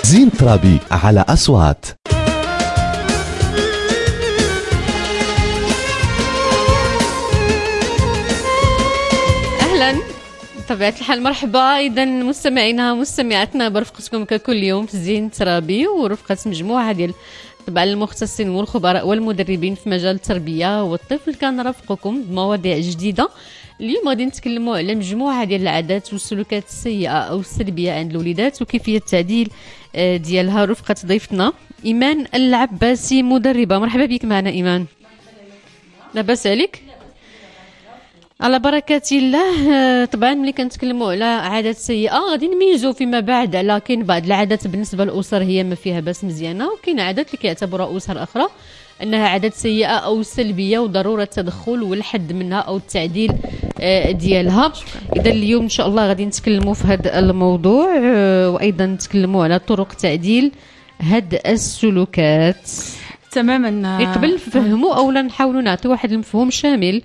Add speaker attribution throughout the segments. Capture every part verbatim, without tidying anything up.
Speaker 1: زين ترابي على أصوات.
Speaker 2: أهلا، بطبيعة الحال مرحبا إذا مستمعينا مستمعاتنا برفقتكم ككل يوم في زين ترابي ورفقة مجموعة ديال طبعا المختصين والخبراء والمدربين في مجال التربية والطفل. كنرافقكم بمواضيع جديدة. اليوم غادي نتكلموا على مجموعة ديال العادات والسلوكات السيئة أو السلبية عند الوليدات وكيفية التعديل ديالها. رفقة ضيفتنا إيمان العباسي مدربة. مرحبا بك معنا إيمان. لاباس عليك؟ على بركة الله. طبعا ملي كنتكلموا على عادات سيئة غادي نميزوا فيما بعد على كاين بعض العادات بالنسبة للأسر هي ما فيها باس مزيانة، وكاين عادات اللي كيعتبرها أسر أخرى أنها عادات سيئة أو سلبية وضرورة التدخل والحد منها أو التعديل ديالها. إذا اليوم إن شاء الله غادي نتكلموا في هذا الموضوع وأيضا نتكلموا على طرق تعديل هاد السلوكات.
Speaker 3: تماما.
Speaker 2: قبل نفهموا أولا نحاولوا نعطي واحد المفهوم شامل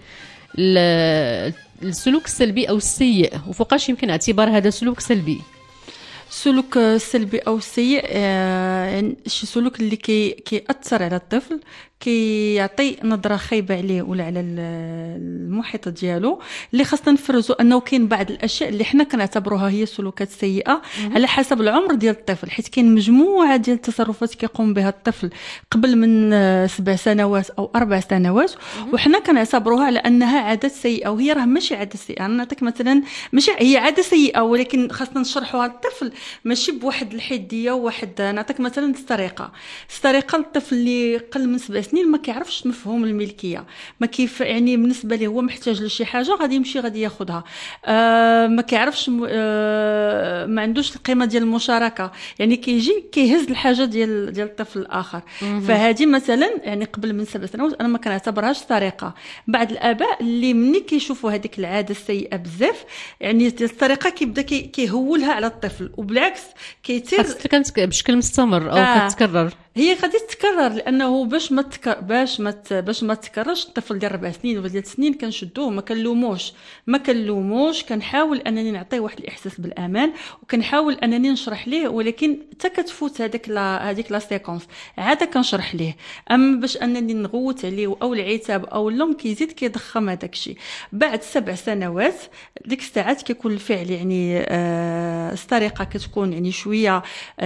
Speaker 2: السلوك السلبي أو السيء، وفوقاش يمكن اعتبار هذا سلوك سلبي.
Speaker 3: السلوك السلبي او السيء يعني شي سلوك اللي كي كيأثر على الطفل، كيعطي نظره خايبه عليه ولا على المحيط ديالو، اللي خاصنا نفرزوا انه كاين بعض الاشياء اللي حنا كنعتبروها هي سلوكات سيئه على حسب العمر ديال الطفل، حيت كاين مجموعه ديال التصرفات كيقوم بها الطفل قبل من سبع سنوات او اربع سنوات وحنا كنعتبروها على انها عادات سيئه، وهي راه ماشي عاده سيئه. نعطيك مثلا، ماشي هي عاده سيئه ولكن خاصنا نشرحوها للطفل ماشي بواحد الحديه وواحد. نعطيك مثلا السرقه. السرقه الطفل اللي قل من سبع سنين ما كيعرفش مفهوم الملكيه، ما كيف يعني بالنسبه ليه هو محتاج لشي حاجه غادي يمشي غادي ياخذها. آه ما كيعرفش آه ما عندوش القيمه ديال المشاركه، يعني كيجي كيهز الحاجه ديال ديال الطفل الاخر. فهذه مثلا يعني قبل من سبع سنوات انا ما كنعتبرهاش سرقه. بعض الاباء اللي مني كيشوفوا هذيك العاده السيئه بزاف، يعني ديال السرقه كيبدا كيهولها على الطفل، وبالعكس كيتير
Speaker 2: كانت بشكل مستمر او
Speaker 3: آه.
Speaker 2: كتكرر.
Speaker 3: هي غادي تتكرر لانه باش ما تك... باش ما ت... باش ما تكررش. الطفل ديال اربع سنين ولا ثلاث سنين كنشدوه، ما كنلوموش ما كنلوموش كنحاول انني نعطيه واحد الاحساس بالامان، وكنحاول انني نشرح ليه، ولكن حتى كتفوت هذيك لا هذيك لا سيكونس عاد كنشرح ليه. اما باش انني نغوت عليه او العتاب او اللوم كيزيد كيضخم هذاك الشيء. بعد سبع سنوات ديك الساعات كيكون الفعل يعني آه السرقه كتكون يعني شويه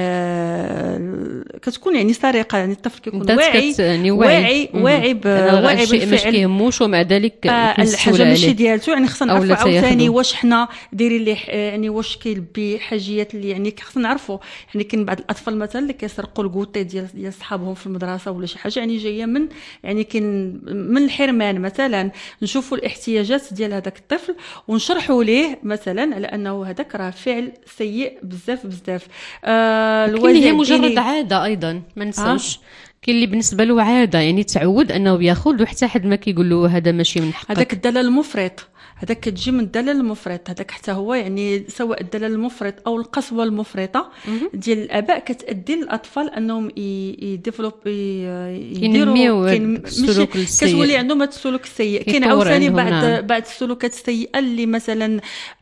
Speaker 3: آه كتكون يعني سرقه، يعني الطفل كيكون واعي
Speaker 2: يعني
Speaker 3: واعي واعي
Speaker 2: واعي بالفعل، ماشي كيهموش ومع ذلك
Speaker 3: آه الحاجه ماشي ديالته. يعني خصنا نعرفوا عاوتاني واش حنا دايرين ليه، يعني واش كيلبي حاجيات اللي يعني خصنا نعرفوا. يعني كاين بعض الاطفال مثلا اللي كيسرقوا الكوطي ديال ديال صحابهم في المدرسه ولا شي حاجه، يعني جايه من يعني كاين من الحرمان مثلا. نشوفوا الاحتياجات ديال هذاك الطفل ونشرحوا ليه مثلا على انه هذاك راه فعل سيء بزاف بزاف.
Speaker 2: آه الوالدين هي مجرد عاده ايضا ما نساوش. آه. كاين اللي بالنسبه له عاده، يعني تعود انه ياخذ وحتى حد ما كيقول له هذا ماشي من حقك.
Speaker 3: هذاك الدلال المفرط، هذاك كتجي من الدلال المفرط، هذاك حتى هو يعني سواء الدلال المفرط او القسوه المفرطه ديال الاباء كتادي للاطفال انهم يديفلوب
Speaker 2: يديروا السلوك السيء،
Speaker 3: كتولي عندهم هذا السلوك السيء. كاين عاوتاني بعض نعم. بعض السلوكات السيئه اللي مثلا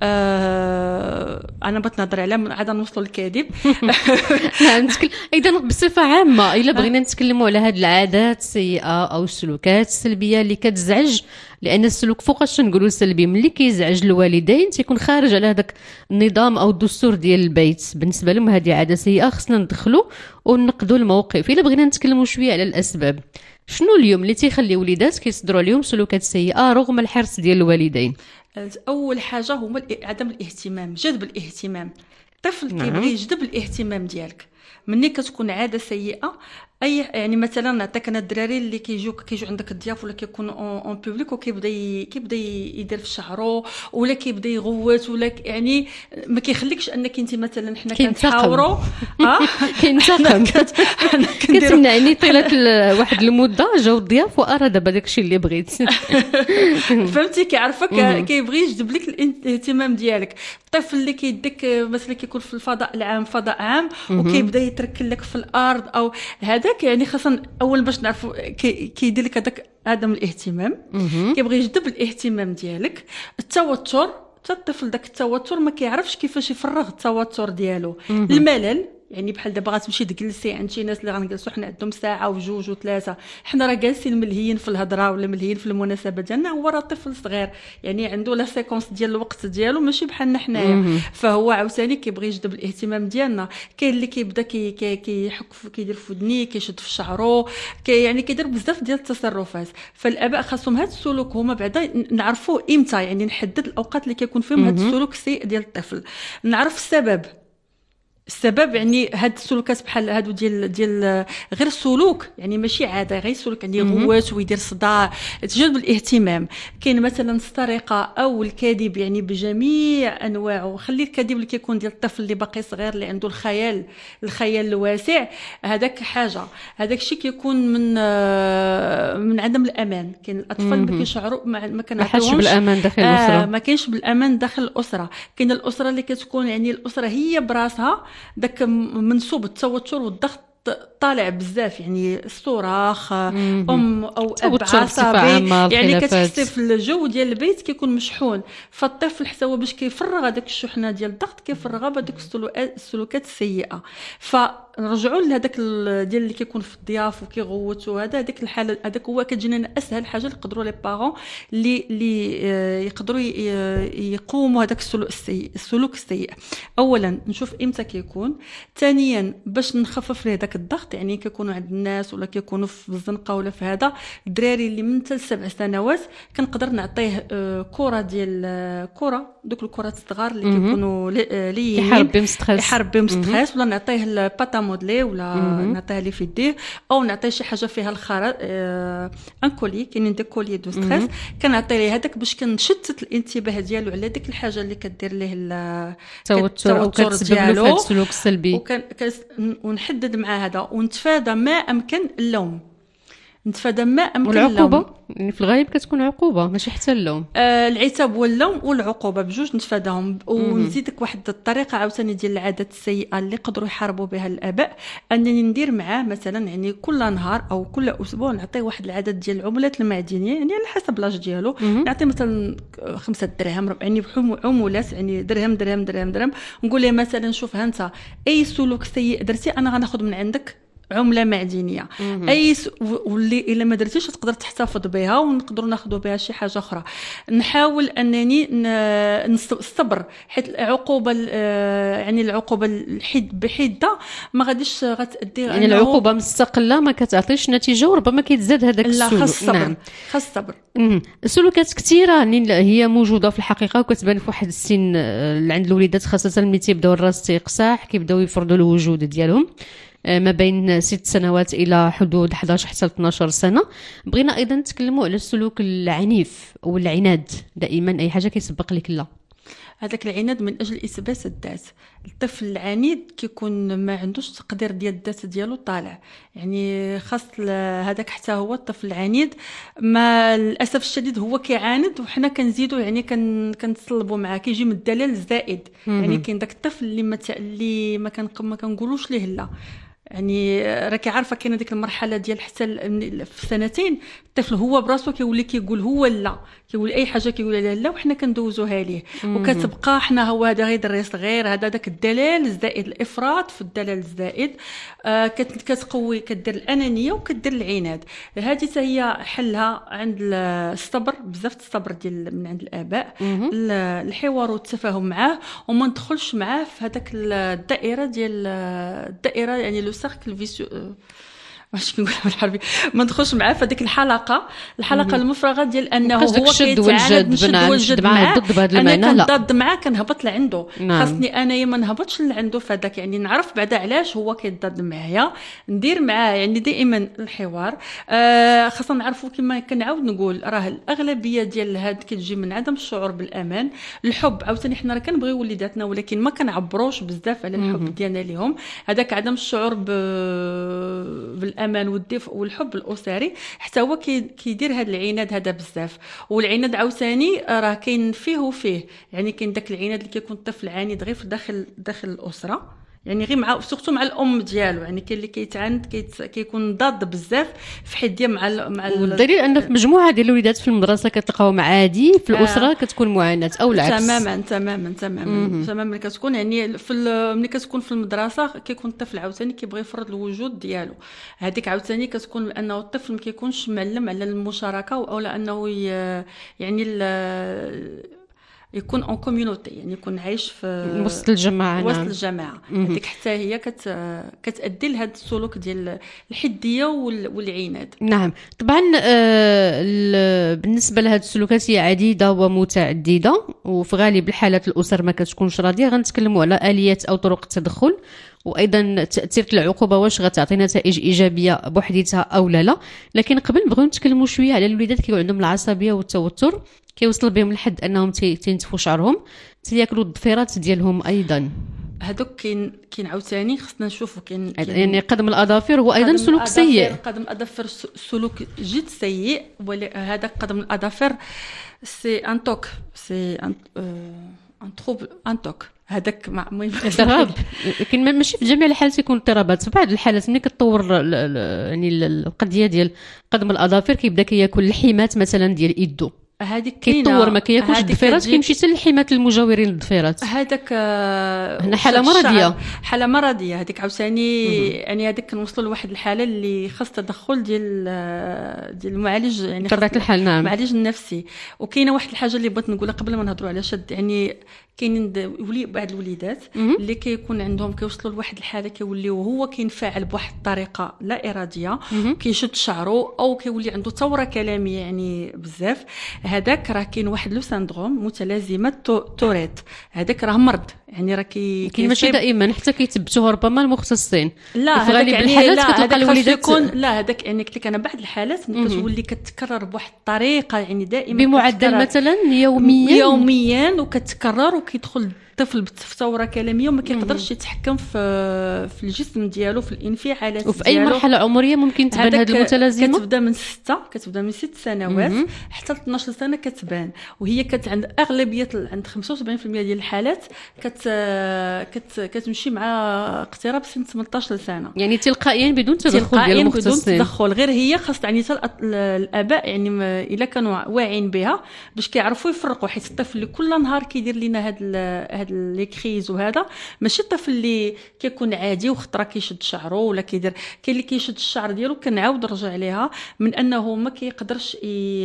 Speaker 3: آه انا بغيت نهضر عليها عاد نوصلوا للكذب.
Speaker 2: نعم نتكلم ايضا بصفه عامه الا بغينا نتكلموا على هذه العادات السيئه او السلوكات السلبيه اللي كتزعج، لان السلوك فوقاش نقولوا سلبي ملي كيزعج الوالدين تيكون خارج على هذاك النظام او الدستور ديال البيت. بالنسبه لهم هذه عاده سيئه، خصنا ندخلوا وننقدوا الموقف. الا بغينا نتكلموا شويه على الاسباب، شنو اليوم اللي تيخلي وليدات كيصدروا عليهم سلوكات سيئه رغم الحرص ديال الوالدين؟
Speaker 3: اول حاجه هو عدم الاهتمام، جذب الاهتمام. الطفل نعم. كيبغي يجذب الاهتمام ديالك. مني كتكون عاده سيئه اي يعني مثلا نعطيك انا الدراري اللي كيجيوك كيجيو عندك الضياف ولا كيكونوا اون بوبليك وكيبدا كيبدا يدير في شعره ولا كيبدا يغوت ولا يعني ما كيخليكش انك انت مثلا حنا كنتحاوروا اه
Speaker 2: كينتقم كتمنعني طيله واحد المده جاو الضياف وارى دابا داكشي اللي بغيت.
Speaker 3: فهمتي؟ كيعرفك كيبغي يجذب لك الاهتمام ديالك. الطفل اللي كيديك مثلا كيكون في الفضاء العام فضاء عام وكيبدا يتركل لك في الارض او هذا يعني خاصنا اول باش نعرفوا كيدير لك هذاك عدم الاهتمام. كيبغي يجذب الاهتمام ديالك. التوتر، حتى الطفل داك التوتر ما كيعرفش كيفاش يفرغ التوتر ديالو. الملل يعني بحال دابا غتمشي تجلسي عند شي ناس اللي غنجلسوا حنا عندهم ساعه وجوج وثلاثه، حنا راه جالسين ملهيين في الهضره ولا ملهيين في المناسبه ديالنا، هو راه طفل صغير يعني عنده لا سيكونس ديال الوقت ديالو ماشي بحالنا حنايا، فهو عاوتاني كيبغي يجذب الاهتمام ديالنا. كاين اللي كيبدا كي كيحك كيدير في ودنيه، كيشد في شعرو، كي يعني كيدير بزاف ديال التصرفات. فالاباء خاصهم هذا السلوك هما بعدا نعرفوه امتى، يعني نحدد الاوقات اللي كيكون فيهم هذا السلوك السيء ديال الطفل، نعرف السبب. السبب يعني هاد السلوكات بحال هادو ديال ديال غير السلوك يعني ماشي عاده، غير السلوك يعني غوات ويدير صداع تجلب الاهتمام. كاين مثلا السرقه او الكذب يعني بجميع انواعه، خلي الكذب اللي كيكون ديال الطفل اللي باقي صغير اللي عنده الخيال الخيال الواسع، هذاك حاجه. هذاك الشيء كيكون من من عدم الامان. كاين الاطفال ما كيشعروا ما
Speaker 2: كنعطيوهمش بالامان داخل الاسره،
Speaker 3: آه ما كاينش بالامان داخل الاسره. كاين الاسره اللي كتكون يعني الاسره هي براسها داك منسوب التوتر والضغط طالع بزاف، يعني الصراخ ام او اب عصبي، يعني كتحسي في الجو ديال البيت كيكون مشحون. فالطفل حتى هو باش كيفرغ هذاك الشحنه ديال الضغط كيفرغها بهذوك السلوكات السيئه. فرجعوا لهذاك ديال اللي كيكون في الضياف وكيغوت وهذا، هذيك الحاله هذاك هو كتجينا اسهل حاجه اللي يقدروا لي بارون اللي اللي يقدروا يقوموا هذاك السلوك السيء السلوك السيء. اولا نشوف امتى كيكون، ثانيا باش نخفف له داك الضغط، يعني كيكونوا عند الناس ولا كيكونوا في الزنقه ولا في هذا. الدراري اللي من حتى سبع سنوات كنقدر نعطيه كره ديال كره دوك الكرات الصغار اللي كيكونوا لي
Speaker 2: يحارب بهم ستريس
Speaker 3: يحارب بهم ستريس، ولا نعطيه الباتا مودلي ولا نعطيه لي في يديه، او نعطيه شي حاجه فيها الخرا ان كولي. كاينين دي كولي دو ستريس كنعطي ليه هذاك باش كنشتت الانتباه ديالو على ديك الحاجه اللي كدير ليه
Speaker 2: التوتر او كتسبب له في السلوك السلبي،
Speaker 3: وكان ونحدد مع هذا ونتفادى ما امكن اللوم. نتفادى ما امكن
Speaker 2: والعقوبه، يعني في الغالب كتكون عقوبه ماشي حتى اللوم.
Speaker 3: آه العتاب واللوم والعقوبه بجوج نتفاداهم. ونزيدك واحد الطريقه عاوتاني ديال العادات السيئه اللي يقدروا يحاربوا بها الاباء، انني ندير معاه مثلا يعني كل نهار او كل اسبوع نعطيه واحد العدد ديال العملات المعدنيه، يعني على حسب لاج ديالو. نعطيه مثلا خمسة دراهم يعني عمولات، يعني درهم درهم درهم درهم. نقول له مثلا شوف ها انت اي سلوك سيء درتي انا غناخذ من عندك عمله معدنيه، اي س... واللي الا ما درتيش تقدر تحتفظ بها ونقدروا ناخذوا بها شي حاجه اخرى. نحاول انني ن... نصبر، حيت العقوبه يعني العقوبه الحد بحده ما غاديش غتادي،
Speaker 2: يعني العقوبه مستقله ما كتعطيش نتيجه وربما كيتزاد هذاك السلوك.
Speaker 3: لا خاص الصبر. نعم. خاص الصبر.
Speaker 2: السلوكات كثيره هي موجوده في الحقيقه وكتبان في واحد السن اللي عند الوليدات خاصه ملي تيبداو الراس تيقصاح كيبداو يفرضوا الوجود ديالهم ما بين ست سنوات الى حدود احد عشر حتى اثنا عشر سنه. بغينا ايضا نتكلموا على السلوك العنيف او العناد، دائما اي حاجه كيسبق لك لا.
Speaker 3: هذاك العناد من اجل اثبات الذات. الطفل العنيد كيكون ما عندوش تقدير ديال الذات ديالو طالع، يعني خاص هذاك حتى هو الطفل العنيد ما للاسف الشديد هو كيعاند وحنا كنزيدوا يعني كن كنتصلبوا معاه، كيجي من الدلال الزائد. يعني كاين داك الطفل اللي ما اللي ما كان ما كنقولوش ليه لا، يعني راكي عارفه كاينه ديك المرحله ديال حتى في سنتين الطفل هو براسو كيولي كيقول هو لا، كيقول اي حاجه كيقول لها لا وحنا كندوزوها ليه. وكتبقى حنا هو هذا غير دري صغير، هذا داك الدلال الزائد، الافراط في الدلال الزائد. آه كتقوي كدير الانانيه وكدير العناد. هذه حتى هي حلها عند الصبر، بزاف الصبر ديال من عند الاباء، الحوار والتفاهم معاه، وما ندخلش معاه في هذاك الدائره ديال الدائره يعني لو سيركل فيسيو واش كنقول بالعربي، ما ندخلش معاه في هذيك الحلقه الحلقه المفرغه ديال انه هو كيتعاند نشد والجد معاه ضد بهذا المعنى. لا كنضد معاه كنهبط لعنده. نعم. خاصني انايا ما نهبطش لعنده في هذاك، يعني نعرف بعدا علاش هو كيضد معايا، ندير معاه يعني دائما الحوار. آه خاصنا نعرفوا كما كنعاود نقول راه الاغلبيه ديال هاد كتجي من عدم الشعور بالامان. الحب عاوتاني حنا راه كنبغيو وليداتنا ولكن ما كنعبروش بزاف على الحب ديالنا ليهم. هذاك عدم الشعور ب الامان والدفء والحب الاسري حتى هو كيدير هذا العناد هذا بزاف. والعناد عاوتاني راه كاين فيه وفيه، يعني كاين داك العناد اللي كيكون الطفل عنيد غير في داخل داخل الاسره، يعني غير مع سورتو مع الام ديالو، يعني كاين اللي كيتعاند كيت... كيكون ضاد بزاف في حديه مع ال... مع ال...
Speaker 2: والدليل ان في مجموعه ديال الوليدات في المدرسه كتلقاهم عادي، في الاسره آه. كتكون معاناه او العكس.
Speaker 3: تماما تماما تماما تماما كتكون يعني في ال... ملي كتكون في المدرسه كيكون الطفل عاوتاني كيبغي يفرض الوجود ديالو، هذيك عاوتاني كتكون لانه الطفل ما كيكونش معلم على المشاركه او لانه ي... يعني ال... يكون اون كوميونيتي، يعني يكون عايش في
Speaker 2: وسط الجماعه.
Speaker 3: وسط نعم. الجماعه هذيك حتى هي كت كتادي لهذا السلوك ديال الحديه والعناد.
Speaker 2: نعم طبعا. آه بالنسبه لهذه السلوكات هي عديده ومتعدده، وفي غالب الحالات الاسر ما كتكونش راضيه. غنتكلموا على اليات او طرق التدخل، وايضا تاثير العقوبه واش غتعطي نتائج ايجابيه بوحديتها او لا لا. لكن قبل نبغيو نتكلموا شويه على الوليدات كيكون عندهم العصبيه والتوتر، كيوصل بهم لحد انهم تينتفوا شعرهم، تياكلوا الضفيرات ديالهم ايضا.
Speaker 3: هذوك كاين كاين عاوتاني خصنا نشوفوا كاين
Speaker 2: يعني قدم الاظافر هو ايضا سلوك سيء.
Speaker 3: قدم الاظافر سلوك جد سيء. هذاك قدم الاظافر سي ان توك، سي ان ان تروبل ان توك. هذاك المهم
Speaker 2: اضطراب. لكن ماشي في جميع الحالات يكون اضطرابات. في بعض الحالات ملي كتطور يعني القضيه ديال قدم الاظافر كيبدا كياكل الحمات مثلا ديال ايدو،
Speaker 3: هذيك
Speaker 2: كيتطور ما كياكلش الضفيرات كيمشي حتى للحمات المجاورين للضفيرات.
Speaker 3: هذاك
Speaker 2: هنا حاله مرضيه،
Speaker 3: حاله مرضيه هذيك عاوتاني. يعني هذيك كنوصلوا لواحد الحاله اللي خاص تدخل ديال ديال المعالج، يعني
Speaker 2: بطبيعه الحال. نعم
Speaker 3: المعالج النفسي. وكاينه واحد الحاجه اللي بغيت نقولها قبل ما نهضروا على شد، يعني كاينين ولي بعض الوليدات اللي كيكون عندهم كيوصلوا لواحد الحاله كيوليو هو كينفعل بواحد الطريقه لا اراديه، كيشد شعره او كيولي عنده ثوره كلاميه يعني بزاف. هذاك راه كاين واحد لو سندروم متلازمه توريت. هذاك راه مرض، يعني راه كي
Speaker 2: كاين ماشي دائما حتى كيثبتوه ربما المختصين.
Speaker 3: لا
Speaker 2: في غالب
Speaker 3: يعني
Speaker 2: الحالات
Speaker 3: لا
Speaker 2: كتلقى الوليدات
Speaker 3: يكون لا هذاك يعني قلت لك انا بعض الحالات ملي كتولي كتكرر بواحد الطريقه يعني دائما
Speaker 2: بمعدل مثلا يوميا
Speaker 3: يوميا وكتكرر وكيدخل الطفل بثوره كلاميه وما كيقدرش يتحكم في في الجسم ديالو في الانفعالات ديالو.
Speaker 2: وفي اي مرحله عمريه ممكن تبان هذه المتلازمه؟
Speaker 3: كتبدا من ستة كتبدا من ست سنوات مم. حتى ل اثناش سنه كتبان، وهي كت عند اغلبيه عند خمسة وسبعين بالمئة ديال الحالات كت كت كتمشي مع اقتراب سن ثمنطاش سنه،
Speaker 2: يعني تلقائيا بدون تدخل ديال المختصين.
Speaker 3: بدون تدخل، غير هي خاص يعني الاباء يعني الا كانوا واعيين بها باش كيعرفوا يفرقوا، حيت الطفل اللي كل نهار كيدير لنا هاد لي كريز وهذا ماشي الطفل اللي كيكون عادي وخطره كيشد شعره ولا كيدير. كاين اللي كيشد الشعر ديالو كنعاود نرجع عليها من انه ما كيقدرش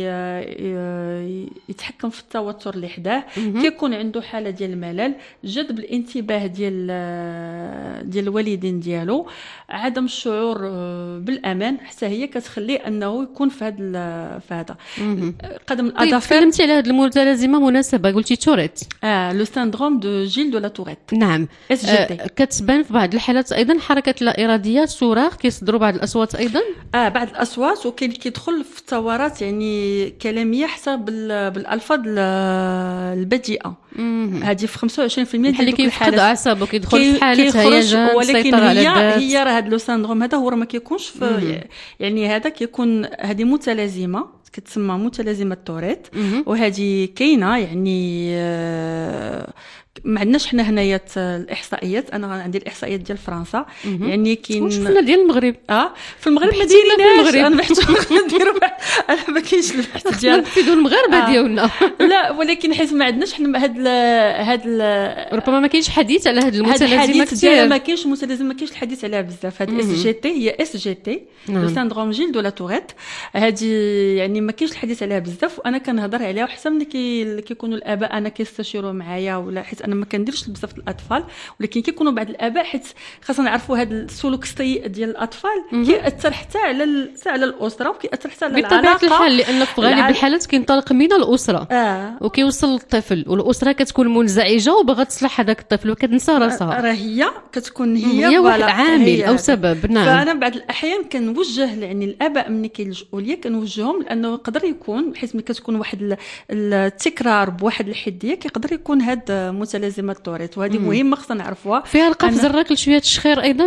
Speaker 3: يتحكم في التوتر اللي حداه، كيكون عنده حاله ديال الملل، جذب الانتباه ديال ديال الوالدين ديالو، عدم الشعور بالامان، حتى هي كتخليه انه يكون في هذا في هذا قدم الاظافر.
Speaker 2: تكلمتي على هذه المتلازمه مناسبه، قلتي توريت.
Speaker 3: اه لو سيندروم دو جيل دو لا توريت.
Speaker 2: نعم اس جي تي. آه كتبان في بعض الحالات ايضا حركه لا اراديه، صراخ، كيصدروا بعض الاصوات ايضا.
Speaker 3: اه بعض الاصوات، وكاين اللي كيدخل في ثورات يعني كلاميه حتى بالالفاظ البذيئه. هذه في خمسة وعشرين بالمئة
Speaker 2: ديال الحالات كيفقد اعصابه كيدخل في حاله هيجان،
Speaker 3: ولكن هي هي راه هذا لو سيندروم هذا هو راه ما كيكونش في يعني هذا كيكون هذه متلازمه كتسمى متلازمه توريت، وهذه كاينه يعني آه ما عندناش حنا هنايا الاحصائيات. انا عندي الاحصائيات ديال فرنسا يعني كاين
Speaker 2: واش فينا ديال المغرب.
Speaker 3: اه في المغرب ما دايريناش، انا بحثت نديروا انا ما كاينش البحث ديال
Speaker 2: نفيدوا المغاربه آه. ديالنا
Speaker 3: لا ولكن حيت ما عندناش حنا هاد هاد
Speaker 2: ربما ما كاينش حديث على هاد المتلازمه
Speaker 3: كثير. ما كاينش المتلازمه ما كاينش الحديث عليها بزاف. هاد اس جي تي هي اس جي تي لو سيندروم جيل دو لا توريت، هذه يعني ما كاينش الحديث عليها بزاف، وانا كنهضر عليها وحتى ملي كيكونوا الاباء انا كيستشيروا معايا ولا حيت انا ما كنديرش بزاف الاطفال، ولكن كيكونوا بعض الاباء حيت خاصنا نعرفوا هذا السلوك السيء ديال الاطفال كيأثر حتى على حتى على الاسره وكيأثر حتى على العلاقه
Speaker 2: بطبيعه الحال، لان في غالب الحالات كينطلق من الاسره
Speaker 3: آه.
Speaker 2: وكيوصل للطفل، والاسره كتكون منزعجه وباغا تصلح هذاك الطفل وكتنسى راسها.
Speaker 3: راه هي كتكون هي,
Speaker 2: هي واحد عامل او سبب. نعم
Speaker 3: فانا بعض الاحيان كنوجه يعني الاباء ملي كيلجؤوا ليا كنوجههم لانه يقدر يكون حيت ملي كتكون واحد التكرار بواحد الحديه كيقدر يكون هاد متلازمه توريت، وهذه مهمه خصنا نعرفوها.
Speaker 2: فيها القفز الراكل شويه الشخير ايضا.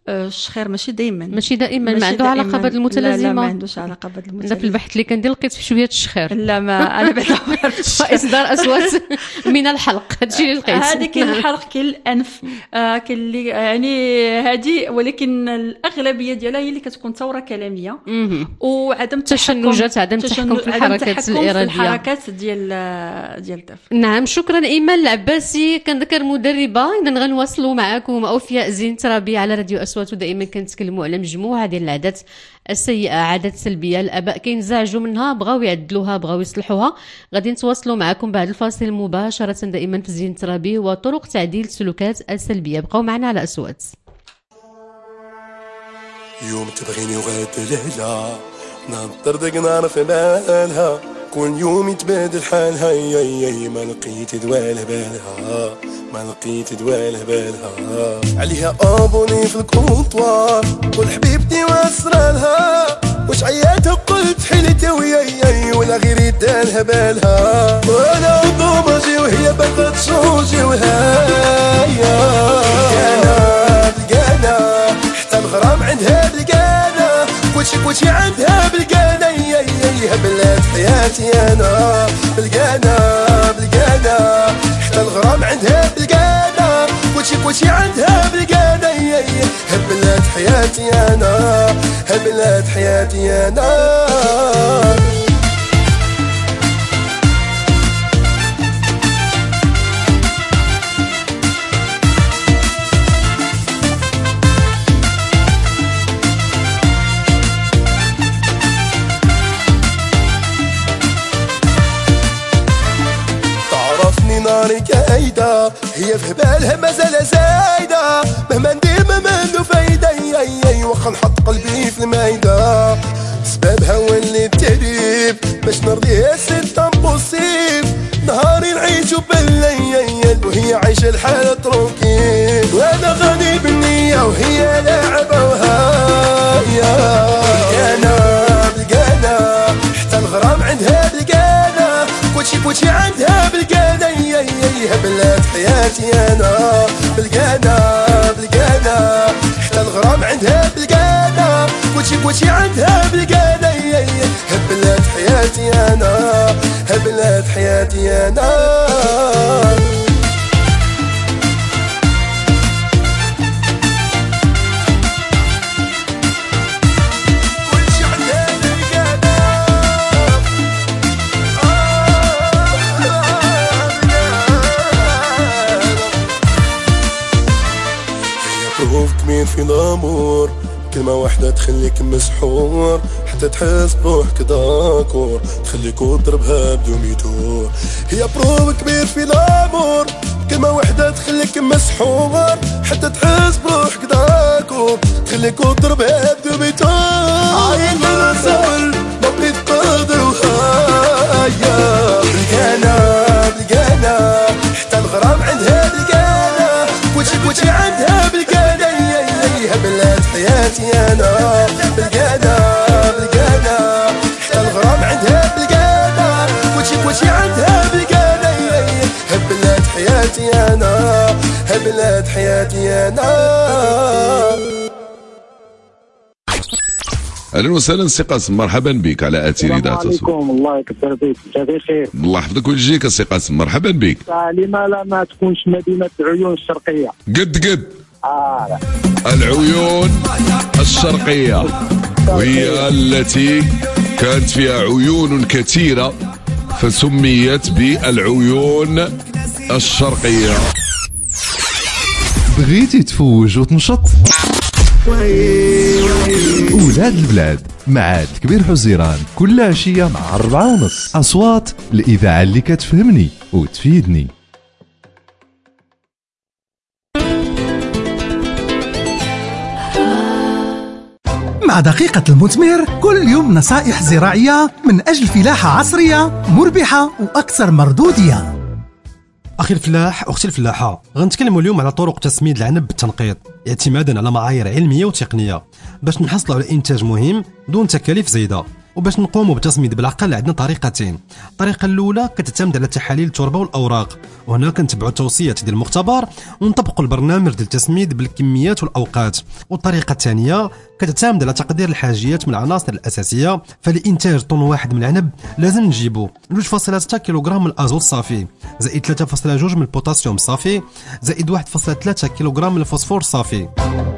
Speaker 3: الشخير ماشي دائما
Speaker 2: ماشي دائما ما عنده علاقه بهذه المتلازمه.
Speaker 3: لا, لا ما عندوش علاقه بهذه المتلازمه.
Speaker 2: انا في البحث اللي كندير لقيت في شويه الشخير.
Speaker 3: لا ما انا بعدا ما عرفتش.
Speaker 2: اصدار اصوات من الحلق هادشي اللي لقيت.
Speaker 3: هذه كاين الحلق كاين الانف آه كاين اللي يعني هذه، ولكن الاغلبيه ديالها هي اللي كتكون ثوره كلاميه وعدم
Speaker 2: تشنجات، عدم التحكم في الحركات الاراديه،
Speaker 3: الحركات ديال ديال الطفل.
Speaker 2: نعم شكرا ايمان العباسي. كنذكر مدربه اذا غنواصلوا معكم اوفياء زين ترابي على راديو اصوات، ودائما كنتكلموا على مجموعه ديال العادات السيئه، عادات سلبيه الاباء كينزعجوا منها، بغاو يعدلوها، بغاو يصلحوها. غادي نتواصلوا معكم بعد الفاصل مباشره دائما في زين ترابي وطرق تعديل السلوكات السلبيه. بقاو معنا على اصوات.
Speaker 4: يوم تبغيني وغاد ليلة ننطر دق نار في بالها، كل يوم يتبادل حالها يا يا ما لقيت دوال بالها، ما لقيت دوال بالها. عليها ابوني في الكونطوار والحبيبتي واسرالها، واش عياتها قلت حيلتها ويا يا ولا غير يدالها بالها، وانا ضومجي وهي باغا تشوجي وهايا. لقانا لقانا حتى الغرام عندها بلقانا، كلشي كلشي عندها بلقانا يا يا بلاد حياتي انا. بلقانا بلقانا حتى الغرام عندها بلقانا، كلشي كلشي عندها بلقانا يا يا بلاد حياتي انا، بلاد حياتي انا. ناري كايدة هي في بالها مازال زايدة، مهما ندير ما منو فايدة ياي واخا نحط قلبي في المايدة. سبابها هو اللي التهريب باش نرضيها سيت امبوسيب، نهاري نعيشو بالليل وهي عايشة الحالة تروكيب، وانا غني بالنية وهي لاعبة وهايا. بلقانا بلقانا حتى الغرام عندها بلقانا، كلشي كلشي عندها بلقانا يا يا بلاد حياتي انا. بلقانا بلقانا حتى الغرام عندها بلقانا، كلشي كلشي عندها بلقانا يا يا بلاد حياتي انا، بلاد حياتي انا. كمين في الامور، كلمة واحدة تخليك مسحور، حتى تحس بروحك داكور، تخليك وتضربها بدون يدور. هي بروف كبير في الامور، كلمة واحدة تخليك مسحور، حتى تحس بروحك داكور، تخليك وتضربها بدون يدور. عاين من الزول ما بغيت تقدر وهايا. بلقانا بلقانا حتى الغرام عندها بلقانا، كلشي كلشي عندها بلقانا بلاد حياتي انا. بلقانا بلقانا حتى الغرام عندها بلقانا، كلشي كلشي عندها بلقانا بلاد حياتي انا، بلاد حياتي انا.
Speaker 5: اهلا وسهلا سي قاسم، مرحبا بك على اثير اذاعه الصوت.
Speaker 6: السلام عليكم، الله يكثر فيك، انت بخير؟
Speaker 5: الله يحفظك ويجزيك سي قاسم، مرحبا بك.
Speaker 6: لما لا ما تكونش مدينه عيون الشرقيه؟
Speaker 5: قد قد
Speaker 6: آه.
Speaker 5: العيون الشرقيه وهي التي كانت فيها عيون كثيره فسميت بالعيون الشرقيه.
Speaker 1: بغيتي تفوج وتنشط؟ ولاد البلاد مع كبير حزيران كل عشية مع أربعة ونص. أصوات الإذاعة اللي كتفهمني وتفيدني.
Speaker 7: مع دقيقة المثمر كل يوم نصائح زراعية من أجل فلاحة عصرية مربحة وأكثر مردودية.
Speaker 8: أخي الفلاح، أختي الفلاحة، غنتكلموا اليوم على طرق تسميد العنب بالتنقيط اعتمادا على معايير علمية وتقنية باش نحصلوا على إنتاج مهم دون تكاليف زايدة. وباش نقوموا بالتصميد بالعقل عندنا طريقتين. الطريقه الاولى كتعتمد على تحاليل التربه والاوراق، وهنا كنتبعوا التوصيات ديال المختبر ونطبقوا البرنامج ديال التسميد بالكميات والاوقات. والطريقه الثانيه كتعتمد على تقدير الحاجيات من العناصر الاساسيه، فلانتاج طن واحد من العنب لازم نجيبوا اثنين فاصلة ستة كيلوغرام من الازوت صافي، زائد ثلاثة فاصلة اثنين من البوتاسيوم صافي، زائد واحد فاصلة ثلاثة كيلوغرام من الفوسفور صافي.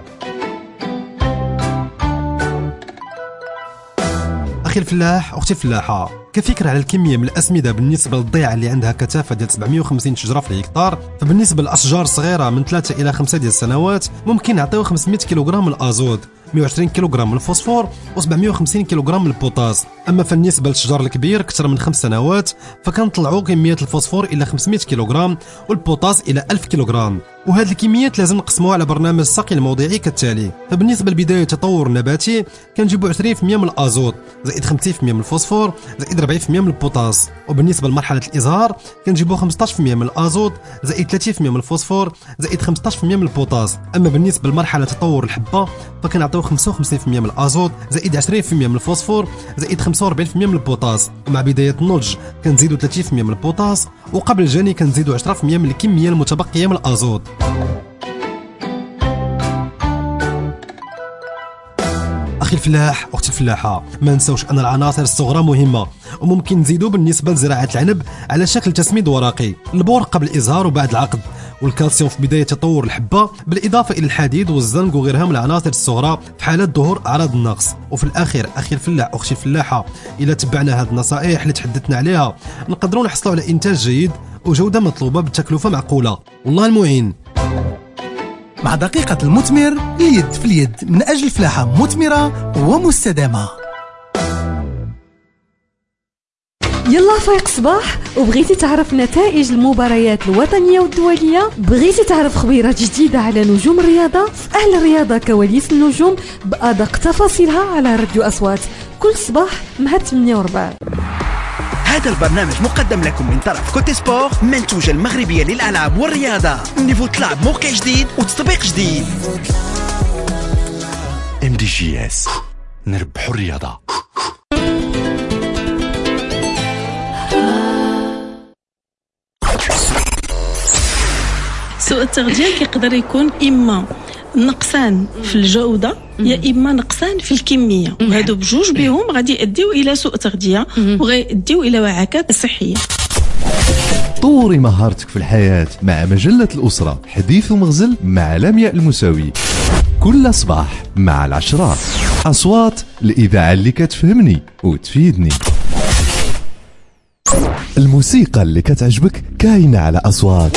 Speaker 8: أخي الفلاح أختي الفلاحة، كفكرة على الكمية من الأسمدة بالنسبة للضيعة اللي عندها كثافة ديال سبعمية وخمسين شجرة في الهكتار، فبالنسبة للأشجار الصغيرة من ثلاثة إلى خمسة ديال السنوات ممكن نعطيو خمسمية كيلوغرام من الأزود، مية وعشرين كيلوغرام من الفوسفور وسبعمية وخمسين كيلوغرام من البوتاس. أما بالنسبة للشجر الكبير أكثر من خمس سنوات فكنطلعوا كمية الفوسفور إلى خمسمية كيلوغرام والبوتاس إلى ألف كيلوغرام. وهذه الكميات لازم نقسموها على برنامج السقي الموضعي كالتالي. فبالنسبة لبداية التطور النباتي كنجيبوا عشرين بالمية من الأزوت، زائد خمسين بالمية من الفوسفور، زائد أربعين بالمية من البوتاس. وبالنسبة لمرحلة الإزهار كنجيبوا خمسطاش بالمية من الأزوت، زائد ثلاثين بالمية من الفوسفور، زائد خمسطاش بالمية من البوتاس. أما بالنسبة لمرحلة تطور الحبة فكنعطيو خمسة وخمسين بالمية من الأزوت، زائد عشرين بالمية من الفوسفور، زائد خمسة وأربعين بالمية من البوتاس. ومع بداية النضج كنزيدوا ثلاثين بالمية من البوتاس، وقبل الجني كنزيدوا عشرة بالمية من الكمية المتبقية من الأزوت. أخي الفلاح أختي الفلاحة، ما نساوش أن العناصر الصغرى مهمة وممكن نزيدوا بالنسبة لزراعة العنب على شكل تسميد ورقي، البور قبل الإزهار وبعد العقد، والكالسيوم في بداية تطور الحبة، بالإضافة إلى الحديد والزنك وغيرها من العناصر الصغرى في حالة ظهور أعراض النقص. وفي الأخير أخي الفلاح أختي الفلاحة، إذا تبعنا هذه النصائح اللي تحدثنا عليها نقدروا نحصلوا على إنتاج جيد وجودة مطلوبة بتكلفة معقولة، والله المعين.
Speaker 7: مع دقيقة المثمر اليد في اليد من أجل فلاحة مثمرة ومستدامة.
Speaker 9: يلا فايق صباح، وبغيتي تعرف نتائج المباريات الوطنية والدولية؟ بغيتي تعرف خبيرات جديدة على نجوم الرياضة؟ في أهل الرياضة كواليس النجوم بأدق تفاصيلها على راديو أصوات كل صباح مع ثمانية وربع.
Speaker 10: هذا البرنامج مقدم لكم من طرف كوتي سبور، منتوجة المغربية للألعاب والرياضة. نيفو تلعب موقع جديد وتطبيق جديد.
Speaker 11: ام دي جي اس، نربحوا الرياضة.
Speaker 12: سوء التغذية كيقدر يكون إما نقصان في الجودة يا إما نقصان في الكمية، وهادو بجوج بهم غادي يؤديو إلى سوء تغذية وغيؤديو إلى وعكات صحية.
Speaker 1: طوري مهارتك في الحياة مع مجلة الأسرة، حديث ومغزل مع لمياء المساوي كل صباح مع العشرة. أصوات الإذاعة اللي كتفهمني وتفيدني. الموسيقى اللي كتعجبك كاينة على أصوات.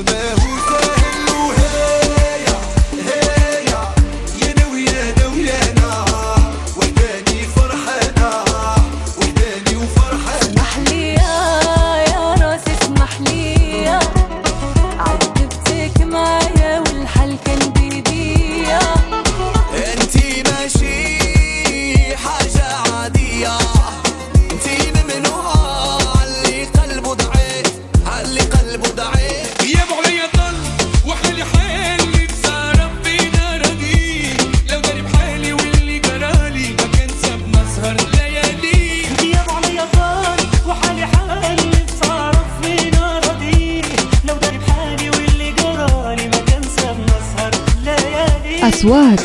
Speaker 9: أصوات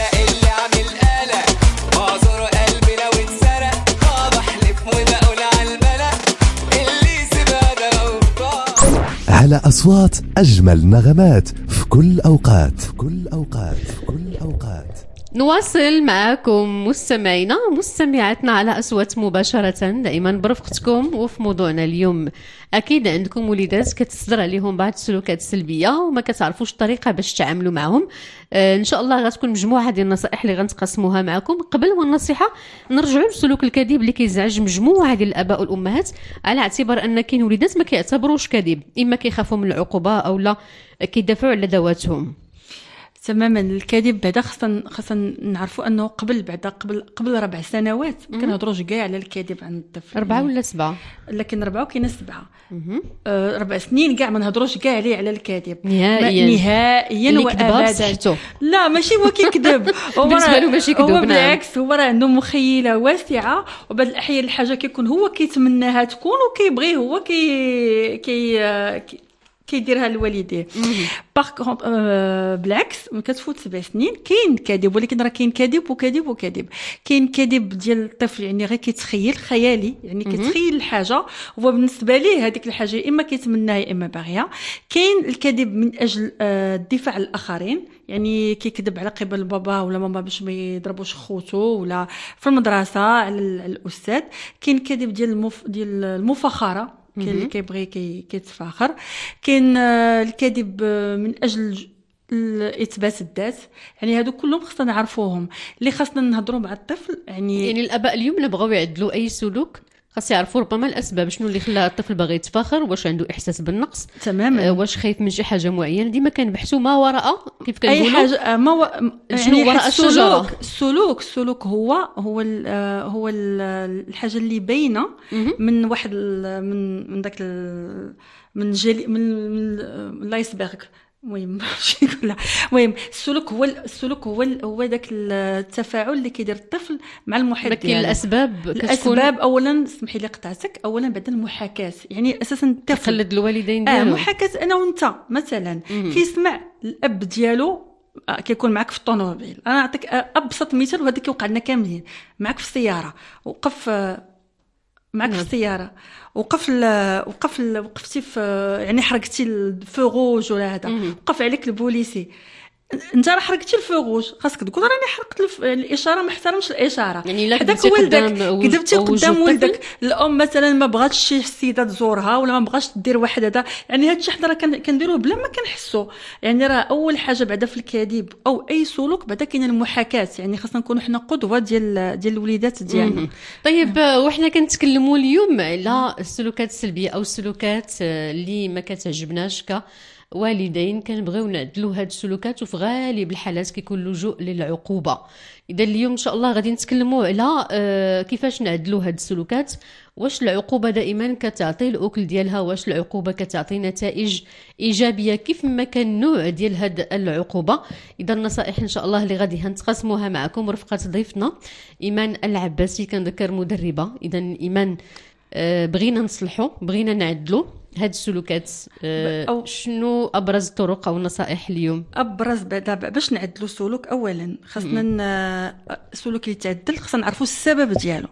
Speaker 1: على أصوات أجمل نغمات في كل أوقات في كل أوقات في كل أوقات.
Speaker 2: نواصل معكم مستمعينا مستمعاتنا على أصوات مباشرة دائما برفقتكم. وفي موضوعنا اليوم أكيد عندكم وليدات كتصدر عليهم بعض السلوكات السلبية وما كتعرفوش الطريقة باش تعاملوا معهم. آه إن شاء الله غتكون مجموعة ديال النصائح اللي غنتقسموها معكم. قبل والنصيحة نرجعوا للسلوك الكذب اللي كيزعج مجموعة ديال الآباء والأمهات، على اعتبار أن كاين وليدات ما كيعتبروش كذب، إما كيخافوا من العقوبة أو لا كيدافعوا على ذواتهم.
Speaker 3: تماما. الكذب بعدا خصنا خصنا نعرفوا انه قبل بعدا قبل قبل ربع سنوات ما كنهضروش كاع على الكذب عن الطفل.
Speaker 2: أربعة ولا سبعة؟
Speaker 3: لكن ربعة وكاينه سبعة. آه ربع سنين كاع ما نهضروش كاع عليه على الكذب
Speaker 2: نهائيا
Speaker 3: نهائيا وابدا. لا ماشي هو كيكذب هو
Speaker 2: بالنسبه له ماشي كذب.
Speaker 3: هو بالعكس هو راه عنده مخيله واسعه، وبعض الاحيان الحاجه كيكون هو كيتمناها تكون وكيبغي هو كي كي كيديرها لوالديه. باغ كونط بالعكس ملي كتفوت سبع سنين كاين كذب، ولكن راه كاين كذب وكذب وكذب. كاين كذب ديال الطفل يعني غير كيتخيل خيالي، يعني كيتخيل الحاجه هو بالنسبه ليه هذيك الحاجه اما كيتمناها يا اما باغيها. كاين الكذب من اجل الدفاع عن الاخرين، يعني كيكذب على قبل بابا ولا ماما باش ما يضربوش خوتو ولا في المدرسه على الاستاذ. كاين كذب ديال المف... ديال المفاخره، كاين اللي كيبغي كيتفاخر. كاين الكذب من اجل اثبات الذات، يعني هادو كلهم خصنا نعرفوهم اللي خاصنا نهضروا مع الطفل. يعني
Speaker 2: يعني الاباء اليوم اللي بغاو يعدلوا اي سلوك خاص يعرفوا ربما الاسباب، شنو اللي خلى الطفل باغي يتفاخر، واش عنده احساس بالنقص
Speaker 3: تماما،
Speaker 2: آه واش خايف من شي حاجه معينه. ديما كنبحثوا ما وراء كيف كنقولوا
Speaker 3: اي حاجه ما و...
Speaker 2: شنو يعني وراء الشجره.
Speaker 3: السلوك السلوك هو هو ال هو ال الحاجه اللي باينه من واحد من من داك من جلي من, من الايسبرغ. المهم ماشي نقولها. المهم السلوك هو السلوك هو هو داك التفاعل اللي كيدير الطفل مع المحيط ديالو.
Speaker 2: الاسباب
Speaker 3: الاسباب اولا سمحي لي قطعتك، اولا بعد المحاكاه، يعني اساسا الطفل
Speaker 2: يقلد الوالدين ديالو.
Speaker 3: اه محاكاه انا وانت مثلا كيسمع الاب ديالو كيكون معك في الطوموبيل. انا نعطيك ابسط مثال وهذا كيوقع لنا كاملين. معك في السياره وقف معك في السياره وقف وقف وقفتي في يعني حرقتي الفو روج ولا هذا، وقف عليك البوليسي، انت راه حرقتي الفو روج، خاصك تقول راني حرقت الاشاره، ما احترمش الاشاره.
Speaker 2: يعني لا
Speaker 3: كذبتي قدام كذبتي قدام ولدك. الام مثلا ما بغاتش شي سيده تزورها ولا ما بغاتش دير واحد هذا، يعني هذا الشيء حنا راه كنديروه بلا ما كنحسوا. يعني راه اول حاجه بعدا في الكذب او اي سلوك بعدا كاين المحاكاه، يعني خاصنا نكونوا حنا قدوه ديال ديال الوليدات ديالنا.
Speaker 2: طيب وحنا كنتكلموا اليوم على السلوكات السلبيه او السلوكات اللي ما كتعجبناش ك والدين كنبغيو نعدلوا هاد السلوكات، وفي غالب الحالات كيكون اللجوء للعقوبه. اذا اليوم ان شاء الله غادي نتكلموا على آه كيفاش نعدلوا هاد السلوكات. واش العقوبه دائما كتعطي الاكل ديالها؟ واش العقوبه كتعطي نتائج ايجابيه؟ كيف ما كان نوع ديال هاد العقوبه؟ اذا النصائح ان شاء الله اللي غادي نتقاسموها معكم رفقه ضيفنا ايمان العباسي، كنذكر مدربه. اذا ايمان آه بغينا نصلحوا، بغينا نعدلوا هاد السلوكات، أه شنو ابرز الطرق او النصائح اليوم؟
Speaker 3: ابرز بعدا باش نعدلوا السلوك، اولا خاصنا السلوك اللي يتعدل خاصنا نعرفوا السبب ديالو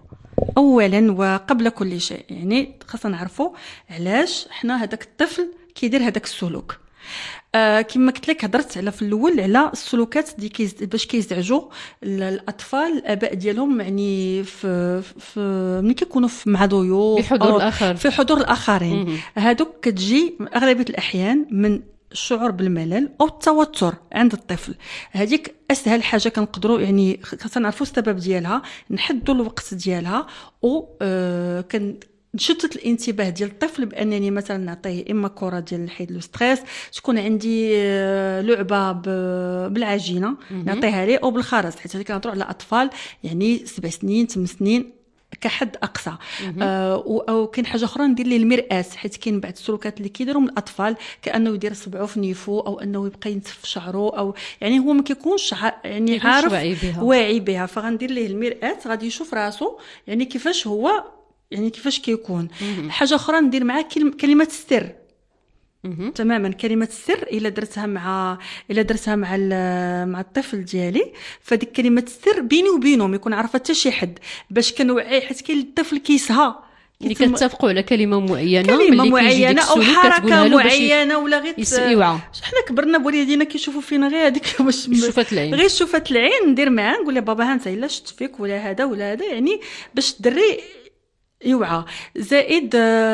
Speaker 3: اولا وقبل كل شيء. يعني خاصنا نعرفوا علاش حنا هذاك الطفل كيدير هذاك السلوك. آه كما قلت لك هضرت على في الاول على السلوكات دي كيز باش كيزعجوا الاطفال الاباء ديالهم، يعني في في ملي كيكونوا مع ضيوف
Speaker 2: في حضور الاخر
Speaker 3: في حضور الاخرين. هذوك كتجي اغلبيه الاحيان من الشعور بالملل او التوتر عند الطفل. هذيك اسهل حاجه كنقدروا يعني خاصنا نعرفوا السبب ديالها، نحدوا الوقت ديالها، و آه كن نشتت الانتباه ديال الطفل بانني مثلا نعطيه اما كره ديال حيد لو ستريس، تكون عندي لعبه بالعجينه نعطيها ليه او بالخرز، حيت هذيك كنهضروا على اطفال يعني سبع سنين ثمان سنين كحد اقصى. آه او كاين حاجه اخرى ندير ليه المرآة، حيت كاين بعض السلوكات اللي كيديروا من الاطفال كانه يدير صبعه في نيفو او انه يبقى ينتف شعره، او يعني هو ما كيكونش يعني عارف
Speaker 2: واعي بها,
Speaker 3: واعي بها. فغندير ليه المرآة غادي يشوف راسو يعني كيفاش هو يعني كيفاش كيكون. حاجه اخرى ندير معاه كلمه السر. تماما كلمه السر الا درتها مع الا درتها مع مع الطفل ديالي، فديك كلمه السر بيني وبينه ما يكون عارفه حتى شي حد، باش كنوعي حيت كاين الطفل كيسها
Speaker 2: اللي كتفقوا على كلمه معينه
Speaker 3: كلمه معينه او حركه معينه ولا غير
Speaker 2: يسيوعه.
Speaker 3: حنا كبرنا بوليدينا كيشوفوا فينا غير هذيك باش
Speaker 2: شوفات العين،
Speaker 3: غير شوفات العين ندير معاه نقول له بابا ها انت الا شفت فيك ولا هذا ولا هذا، يعني باش الدري يوعى. زائد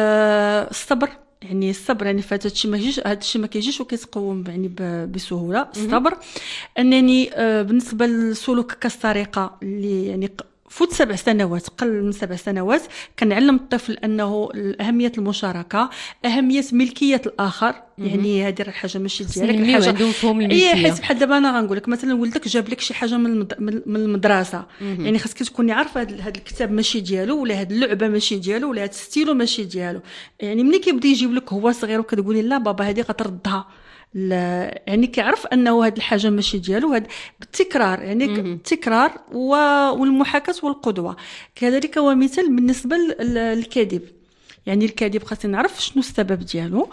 Speaker 3: الصبر، يعني الصبر يعني فات هادشي ما يجيش هادشي ما كيجيش وكيتقوم يعني بسهوله. الصبر انني بالنسبه للسلوك كالسرقه اللي يعني فوت سبع سنوات قل من سبع سنوات كنعلم الطفل انه اهميه المشاركه، اهميه ملكيه الاخر. يعني هذه راه حاجه ماشي ديالك،
Speaker 2: الحاجه عندهم مفهوم الملكيه.
Speaker 3: اي حيت بحال دابا انا غنقول لك مثلا ولدك جاب لك شي حاجه من المد... من المدرسه، يعني خاصك تكوني عارفه هذا الكتاب ماشي ديالو، ولا هذه اللعبه ماشي ديالو، ولا هذا الستيلو ماشي ديالو. يعني ملي كيبدا يجيب لك هو صغير وكتقولي لا بابا هذه غتردها، لا يعني كيعرف انه هذه الحاجه ماشي ديالو. هذا بالتكرار، يعني التكرار والمحاكاه والقدوه. كذلك هو مثال بالنسبه للكذب. يعني الكذب خاصني نعرف شنو السبب ديالو،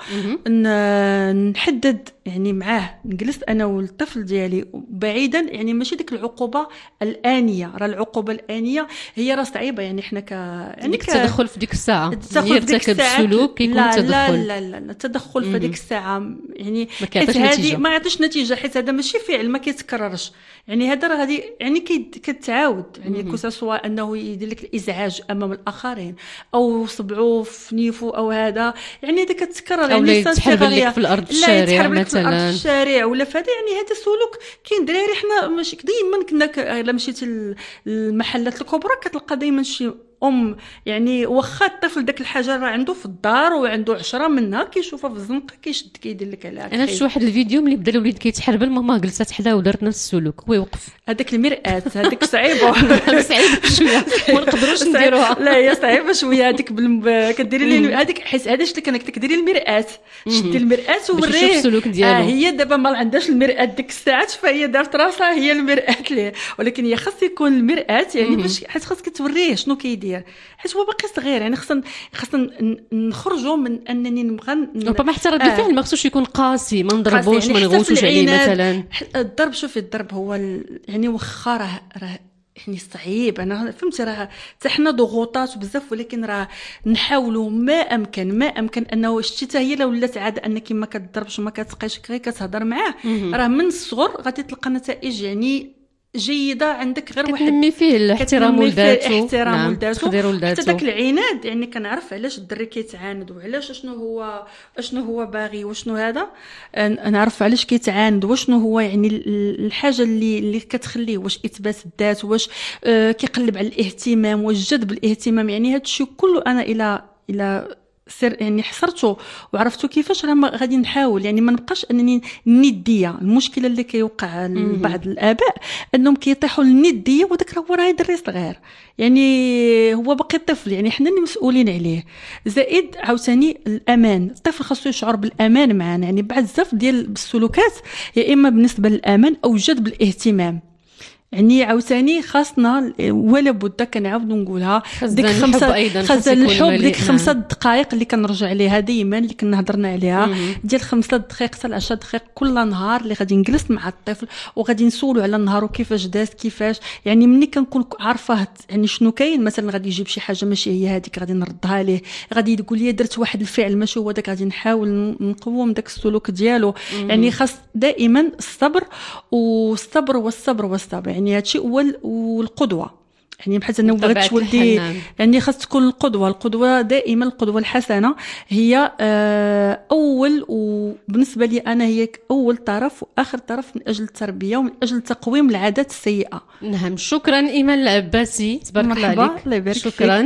Speaker 3: نحدد يعني معاه، نجلس انا والطفل ديالي بعيدا، يعني ماشي ديك العقوبه الانيه. راه العقوبه الانيه هي راه صعيبه، يعني حنا ك يعني
Speaker 2: التدخل في ديك الساعه يرتكب السلوك كيكون
Speaker 3: لا
Speaker 2: تدخل.
Speaker 3: لا لا لا, لا. التدخل في ديك الساعه يعني حيت هذه ما يعطيش نتيجه، حيت هذا ماشي فعل ما كيتكررش. يعني هذا راه غادي يعني كتعاود، يعني كو سواء انه يدير لك الازعاج امام الاخرين او صبعو في نيفو او هذا، يعني هذا كتكرر. يعني
Speaker 2: يتحرب لك في الارض الشارع مثلا،
Speaker 3: في الشارع ولا في هذا. يعني هذا السلوك كاين دراري حنا ماشي ديما كنا الا مشيتي للمحلات الكبرى كتلقى دائما شي ام، يعني واخا الطفل داك الحاجه راه عنده في الدار وعنده عشرة منها كيشوفها في الزنقه كيشد كيدير لك عليها.
Speaker 2: انا شفت واحد الفيديو ملي بدا الوليد كيتحربل ماما جلست حداه ودارت نفس السلوك ويوقف.
Speaker 3: هذاك المرآة هذيك صعيبه
Speaker 2: صعيبه شويه ما نقدروش نديروها.
Speaker 3: لا هي صعيبه شويه هذيك بال... كديري لي هذيك حيت هذا شفت لك انا كديري المرآة، شدي المرآة ووريه
Speaker 2: السلوك ديالو.
Speaker 3: آه هي دابا ما عندهاش المرآة ديك الساعات، فهي دارت راسها هي المرآة ليه. ولكن هي خاص يكون المرآة، يعني باش حيت خاصك توريه شنو كيدير، حيت هو باقي صغير. يعني خصنا خصنا نخرجوا من انني نبغى
Speaker 2: ربما حتى رد الفعل ما خصوش يكون قاسي، ما نضربوش ما نغوتوش عليه مثلا.
Speaker 3: الضرب شوفي الضرب هو ال... يعني واخا راه راه يعني صعيب، انا فهمتي راه حتى حنا ضغوطات بزاف، ولكن راه نحاولوا ما امكن ما امكن انه شتي هي لو ولات عاده انك ما كتضربش وما كتسقيش غير كتهضر معاه، راه من الصغر غادي تلقى نتائج يعني جيده عندك. غير واحد
Speaker 2: كتنمي فيه الاحترام ولذاته،
Speaker 3: احترام ولذاته
Speaker 2: نعم.
Speaker 3: حتى داك العناد. يعني كنعرف علاش الدري كيتعاند وعلاش شنو هو شنو هو باغي وشنو هذا، نعرف علاش كيتعاند وشنو هو يعني الحاجه اللي اللي كتخليه، واش اثبات الذات، واش آه كيقلب على الاهتمام، واش جذب الاهتمام. يعني هذا الشيء كله انا الى الى سر يعني حصرته وعرفتو كيفاش راه غادي نحاول. يعني ما نبقاش انني النديه. المشكله اللي كيوقع لبعض الاباء انهم كيطيحوا للنديه، وداك راه هو راه دري صغير، يعني هو باقي طفل، يعني حنا اللي مسؤولين عليه. زائد عاوتاني الامان، الطفل خاصو يشعر بالامان معنا. يعني بعض بزاف ديال السلوكات يا اما بالنسبه للامان او جذب الاهتمام. يعني عاوتاني خاصنا ولا بد كنعاودوا نقولها ديك خمسه خزان الحب، ديك خمسه دقائق اللي كنرجع عليها ديما اللي كنا هضرنا عليها، ديال خمسه دقائق حتى عشرة دقائق كل نهار اللي غادي نجلس مع الطفل وغادي نسولو على النهار وكيفاش داز كيفاش. يعني ملي كنكون عارفه يعني شنو كاين، مثلا غادي يجيب شي حاجه ماشي هي هذيك غادي نردها ليه، غادي يقول لي درت واحد الفعل ماشي هو داك، غادي نحاول نقوم داك السلوك ديالو. يعني خاص دائما الصبر والصبر والصبر والصبر. يعني هادشي هو والقدوه. يعني بحال انا ولدت ولدي، يعني خاص تكون القدوه. القدوه دائما القدوه الحسنه هي اول، وبالنسبه لي انا هي اول طرف واخر طرف من اجل التربيه ومن اجل تقويم العادات السيئه.
Speaker 2: نعم. شكرا ايمان العباسي، تبارك الله عليك. شكرا.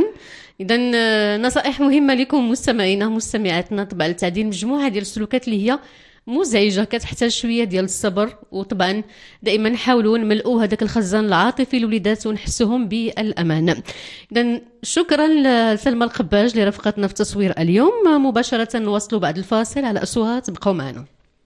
Speaker 2: اذا نصائح مهمه لكم مستمعينا مستمعاتنا، طبعا لتعديل مجموعه ديال السلوكات اللي هي مزعجه كتحتاج شويه ديال الصبر. وطبعا دائما نحاولوا نملؤوا هذاك الخزان العاطفي للوليدات ونحسهم بالامان. اذا شكرا لسلمى القباج اللي رافقتنا في التصوير اليوم. مباشره نواصلوا بعد الفاصل على اصوات، بقوا معنا.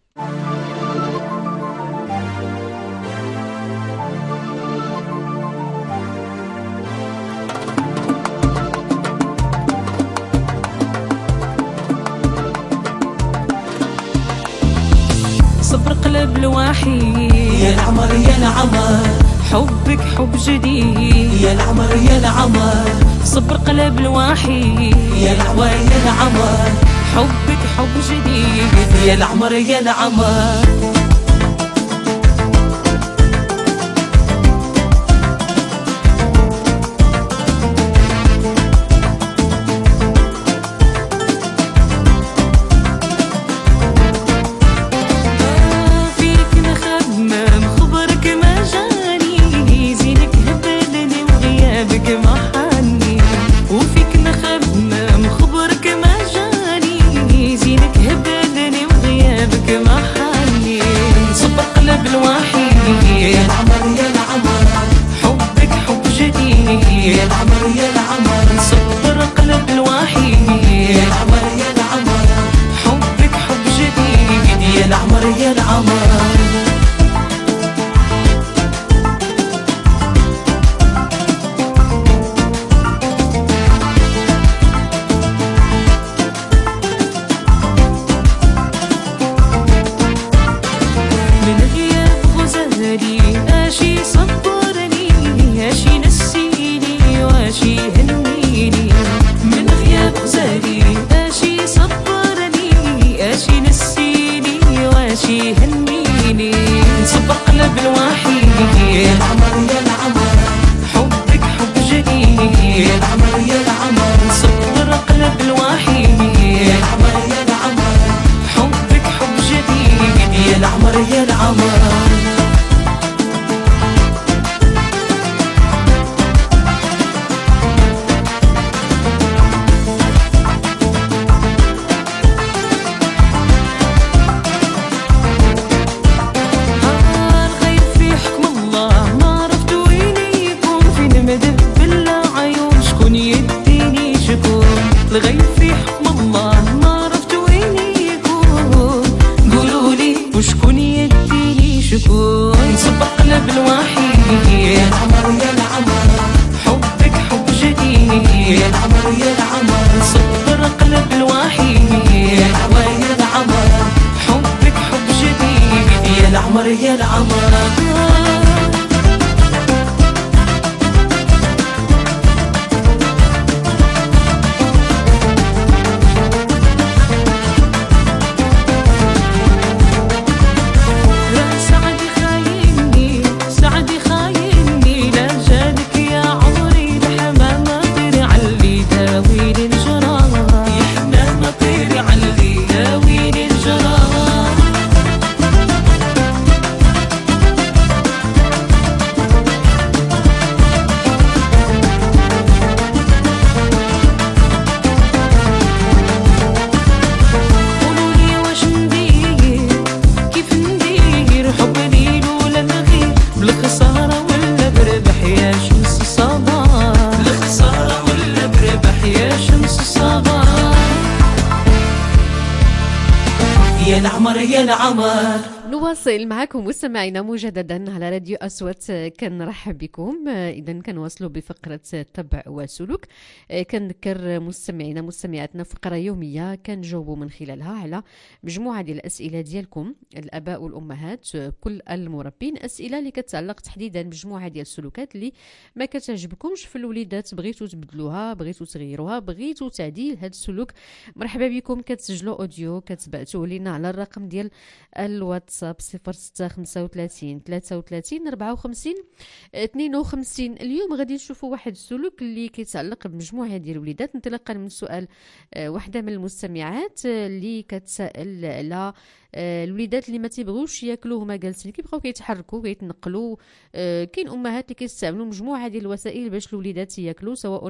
Speaker 13: صبر قلب الوحيد يا العمر يا العمر، حبك حب جديد يا العمر يا العمر. صبر قلب الوحيد يا العمر يا العمر، حبك حب جديد يا العمر يا العمر. يا العمر يا العمر نصبر قلب الوحيد يا العمر يا العمر حبك حب جديد يا العمر يا العمر اشي صبرني اشي نسيني واشي هنيني من غياب غزالي اشي صبرني اشي نسيني واشي هنيني نصبر قلب الوحيد يا العمر يا العمر حبك حب جديد يا العمر يا العمر نصبر قلب الوحيد يا العمر يا العمر حبك حب جديد يا العمر يا العمر الغيب في حكم الله ما عرفت وين يكون قولوا لي وشكون يديني شكون نصبر قلب الوحيد يا العمر يا العمر حبك حب جديد يا العمر يا العمر نصبر قلب الوحيد يا العمر يا العمر حبك حب جديد يا العمر يا العمر يا العمر يا العمر.
Speaker 2: نواصل معكم مستمعينا مجددا على راديو أصوات. كنرحب بكم. إذا كنواصلوا بفقرة التبع والسلوك. كنذكر مستمعينا مستمعاتنا فقرة يومية كنجاوبوا من خلالها على مجموعة ديال الأسئلة ديالكم الآباء والأمهات كل المربين، أسئلة اللي كتعلق تحديدا بمجموعة ديال السلوكات اللي ما كتعجبكمش في الوليدات، بغيتوا تبدلوها، بغيتوا تغيروها، بغيتوا تعديل هذا السلوك. مرحبا بكم. كتسجلوا أوديو كتبعتوه لنا على الرقم ديال الواتساب صفر ستة خمسة وثلاثين ثلاثة وثلاثين أربعة وخمسين اثنين وخمسين. اليوم غادي نشوفوا واحد السلوك اللي كيتعلق بمجموعه ديال الوليدات، انطلاقا من سؤال واحده من المستمعات اللي كتسائل على الوليدات اللي ما تيبغوش ياكلوا هما جالسين، كيبقاو كيتحركوا كيتنقلوا. كاين امهات اللي كيستعملوا مجموعه ديال الوسائل باش الوليدات ياكلوا، سواء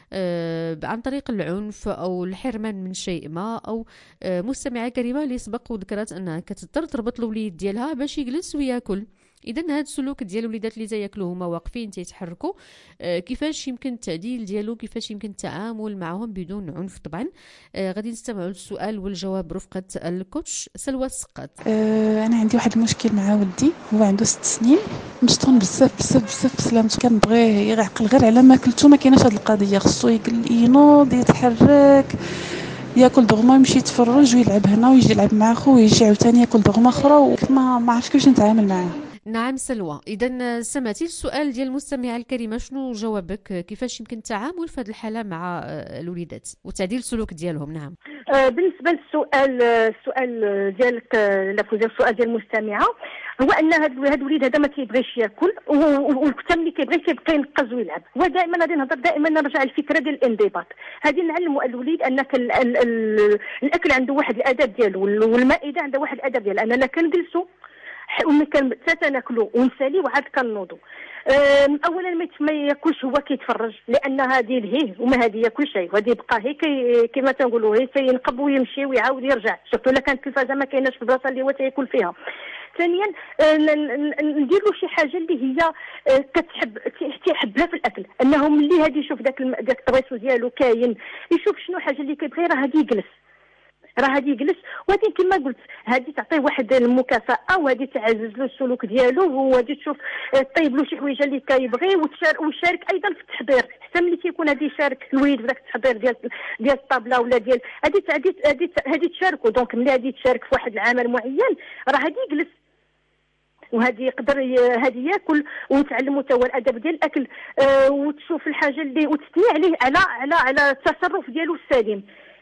Speaker 2: عن طريق العنف او الحرمان من شيء ما، او مستمعه كريمه اللي سبق وذكرت انها كتضطر تربط الوليد ديالها باش يجلس وياكل. اذا هذا السلوك ديال الوليدات اللي تياكلوا هما واقفين تيتحركوا، آه كيفاش يمكن التعديل ديالو، كيفاش يمكن التعامل معهم بدون عنف؟ طبعا آه غادي نستمعوا للسؤال والجواب برفقه الكوتش سلوى السقاط.
Speaker 14: آه انا عندي واحد المشكل مع ولدي، هو عنده ست سنين، مشطون بزاف بزاف بزاف بسلامته، كنبغيه يعقل غير على ماكلته. ما كايناش هاد القضيه، خصو ينوض يتحرك ياكل دغما يمشي يتفرج ويلعب هنا ويجي يلعب مع خوه ويجي عاوتاني ياكل دغما اخرى، وما ما عرفتش كيفاش نتعامل معاه.
Speaker 2: نعم سلوى، اذا سمعتي السؤال ديال المستمعه الكريمه، شنو جوابك؟ كيفاش يمكن التعامل في هذه الحاله مع الوليدات وتعديل السلوك ديالهم؟ نعم.
Speaker 15: آه بالنسبه للسؤال السؤال ديالك لافوز السؤال ديال المستمعه، هو ان هذا الوليد هذا ما كيبغيش ياكل، وحتى ملي كيبغي كيبقى ينقز ويلعب. ودائما غادي نهضر دائما نرجع للفكره ديال الانضباط. غادي نعلموا الوليد انك ال ال ال الاكل عنده واحد الاداب ديالو، والمائده عندها واحد الاداب ديالها، اننا كنجلسوا حتى ناكلوا ونسالي وعاد كنوضوا. اولا ما ياكلش هو كيتفرج، لان هذه لهيه وما هذه ياكل شيء، وهذه يبقى هي كي كما تنقولوا هي تينقب ويمشي ويعاود يرجع، شفتوا الا كانت التلفازه ما كايناش في البلاصه اللي هو تياكل فيها. ثانيا ندير له شي حاجه اللي هي كتحب تيحبها في الاكل، انه ملي هادي يشوف داك داك الطريسو ديالو كاين، يشوف شنو حاجه اللي كيبغي راه غادي يجلس راه غادي يجلس. وهذه كما قلت هذه تعطيه واحد المكافاه، وهذه تعزز له السلوك ديالو، وهذه تشوف طيب له شي حويجه اللي كيبغي، ويشارك ايضا في التحضير، حتى ملي تيكون غادي يشارك الوليد في ذاك التحضير ديال ديال الطابله ولا ديال هذه هذه هذه تشاركوا. دونك ملي غادي تشارك في واحد العمل معين راه غادي يجلس، وهذه يقدر هذه ياكل ويتعلم حتى هو الادب ديال الاكل، أه وتشوف الحاجه اللي وتثني عليه على على على التصرف ديالو السليم،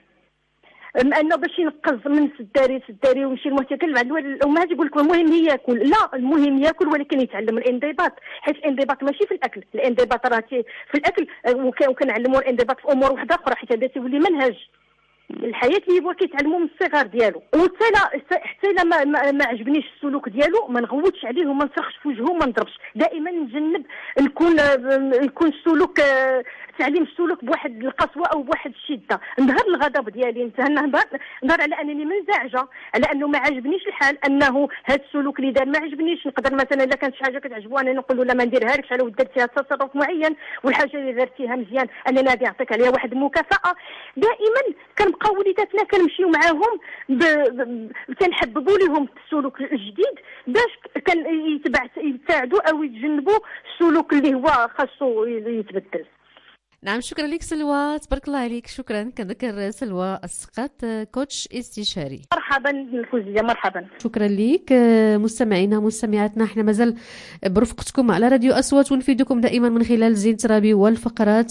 Speaker 15: انه باش ينقز من سداري سداري ويمشي المتكلم مع الامهات يقول لك المهم هي ياكل، لا المهم ياكل ولكن يتعلم الانضباط، حيت الانضباط ماشي في الاكل، الانضباط راه في الاكل، وكنعلموا الانضباط في امور واحده اخرى، حيت هذا تيولي منهج الحياه اللي هو كيتعلموا من الصغر ديالو. وحتى لا حتى لا ما, ما, ما عجبنيش السلوك ديالو ما نغوتش عليه وما نصرخش في وجهه وما نضربش، دائما نجنب نكون يكون السلوك تعليم السلوك بواحد القسوه او بواحد الشده، نظهر الغضب ديالي، نظهر نظهر على انني منزعجه، على انه ما عجبنيش الحال، انه هذا السلوك اللي دار ما عجبنيش. نقدر مثلا الا كانت شي حاجه كتعجبو انا نقول له لا ما نديرهالكش على ود درتيها تصرف معين، والحاجه اللي درتيها مزيان انا غادي نعطيك عليها واحد المكافاه. دائما كنبقاو وليداتنا كنمشيو معاهم كنحببوا لهم السلوك الجديد باش كان يتبع يساعدوا او يتجنبوا السلوك اللي هو خاصو يتبدل.
Speaker 2: نعم شكرا لك سلوى، تبارك الله عليك. شكرا. كنذكر سلوى السقاط كوتش استشاري.
Speaker 15: مرحبا الفوزيه، مرحبا.
Speaker 2: شكرا لك مستمعينا مستمعاتنا، احنا مازال برفقتكم على راديو أصوات ونفيدكم دائما من خلال زين ترابي والفقرات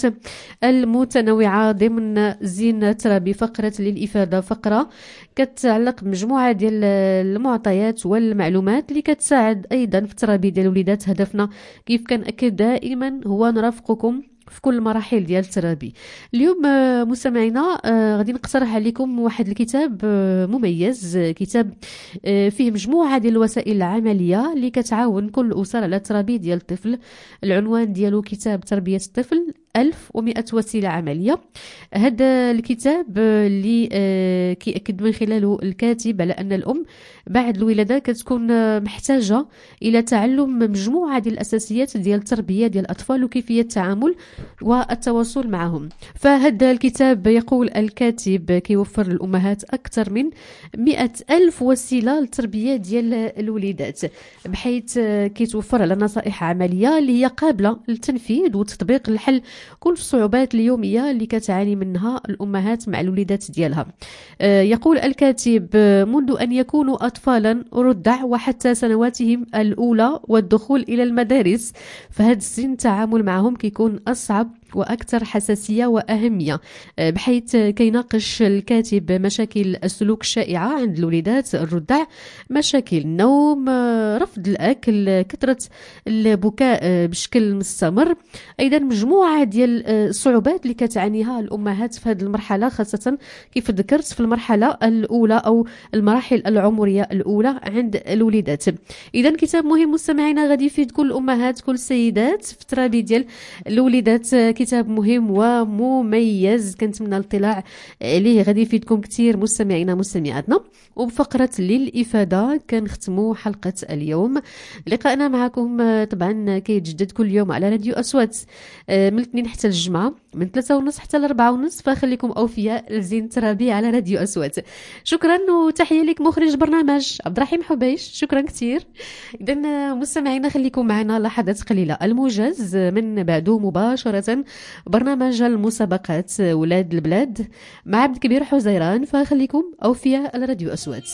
Speaker 2: المتنوعه ضمن زين ترابي. فقره للافاده، فقره كتعلق بمجموعه ديال المعطيات والمعلومات اللي كتساعد ايضا في الترابي ديال الوليدات. هدفنا كيف كنأكد دائما هو نرافقكم في كل مراحل ديال الترابي. اليوم مستمعينا غادي نقترح عليكم واحد الكتاب مميز، كتاب فيه مجموعه ديال الوسائل العمليه اللي كتعاون كل الاسر على التربيه ديال الطفل. العنوان ديالو كتاب تربيه الطفل ألف ومئة وسيلة عملية. هذا الكتاب اللي كيأكد من خلاله الكاتب على أن الأم بعد الولادة كتكون محتاجة إلى تعلم مجموعة ديال الأساسيات ديال التربية ديال الأطفال وكيفية التعامل والتواصل معهم. فهذا الكتاب يقول الكاتب كيوفر للأمهات أكثر من مئة ألف وسيلة للتربية ديال الوليدات، بحيث كيتوفر على نصائح عملية اللي هي قابلة للتنفيذ وتطبيق الحل كل الصعوبات اليومية اللي كتعاني منها الأمهات مع الوليدات ديالها. يقول الكاتب منذ أن يكونوا أطفالا رضع وحتى سنواتهم الأولى والدخول إلى المدارس، فهذا السن التعامل معهم كيكون أصعب وأكثر حساسية وأهمية، بحيث كيناقش الكاتب مشاكل السلوك الشائعة عند الوليدات الرضع، مشاكل النوم، رفض الأكل، كثرة البكاء بشكل مستمر، أيضا مجموعة ديال الصعوبات اللي كتعانيها الأمهات في هذه المرحلة، خاصة كيف ذكرت في المرحلة الأولى أو المراحل العمرية الأولى عند الوليدات. إذا كتاب مهم مستمعينا غادي يفيد كل الأمهات كل السيدات في التربية ديال الوليدات. كتاب مهم ومميز كنتمنى الاطلاع عليه، غادي يفيدكم كثير مستمعينا مستمعاتنا. وبفقرة للإفادة كنختموا حلقة اليوم. لقاءنا معكم طبعا كيتجدد كل يوم على راديو أصوات من الاثنين حتى الجمعة من ثلاثة ونص حتى الأربعة ونص، فخليكم أوفياء لزين ترابي على راديو أصوات. شكرا وتحية لك مخرج برنامج عبد الرحيم حبيش، شكرا كثير. إذا مستمعينا خليكم معنا لحظات قليلة، الموجز من بعده مباشرة برنامج المسابقات ولاد البلاد مع عبد الكبير حزيران، فخليكم أوفياء على راديو أصوات.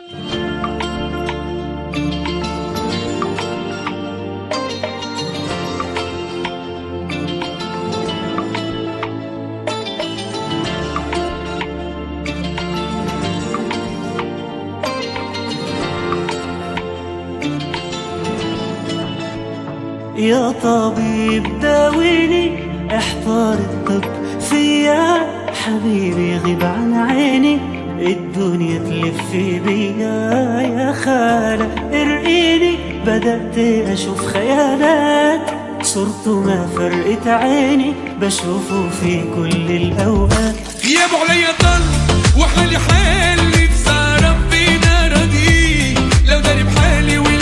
Speaker 13: يا طبيب داويني، احضر الطب فيا حبيبي، غيب عن عيني الدنيا تلف بيا، يا خالة ارقيني بدأت أشوف خيالات، صرته ما فرقت عيني بشوفه في كل الأوقات.
Speaker 16: غيابه عليا ضل وحالي حالي بسا ربنا راضي، لو داري بحالي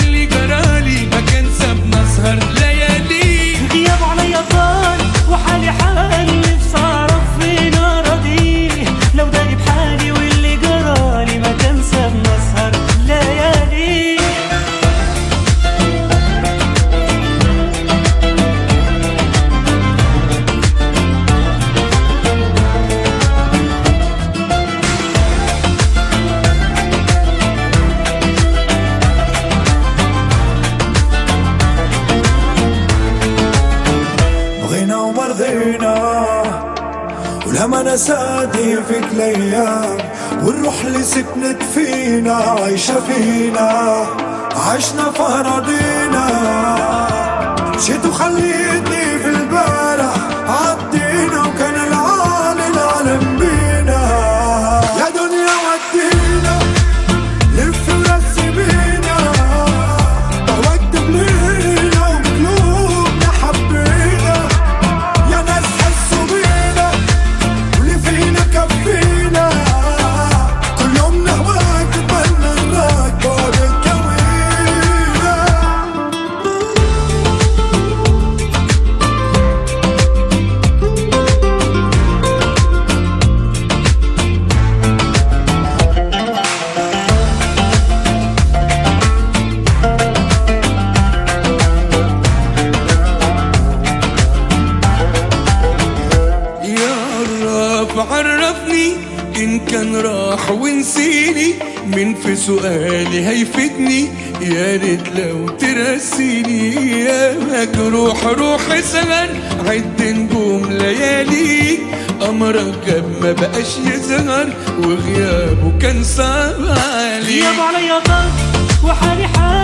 Speaker 16: ولما نساتي فيك الايام والروح اللي سكنت فينا عايشة فينا عشنا في أراضينا مشيت وخليتني في البارح عدينا وكان العالي العالم بينا يا دنيا ودينا لف ورسي بينا وقت بلينا وبقلوبنا حبينا يا ناس حسوا بينا واللي فينا كفينا كل يوم نهواك تبنى نراك بعد الكوينة.
Speaker 17: عرفني إن كان راح ونسيني من في سؤالي هيفيدني يا ريت لو ترسيني يا مجروح روح سهر عد نجوم ليالي أمرك جاب ما بقاش يظهر وغيابه كان صعب علي
Speaker 13: غياب عليا ضغط وحالي حال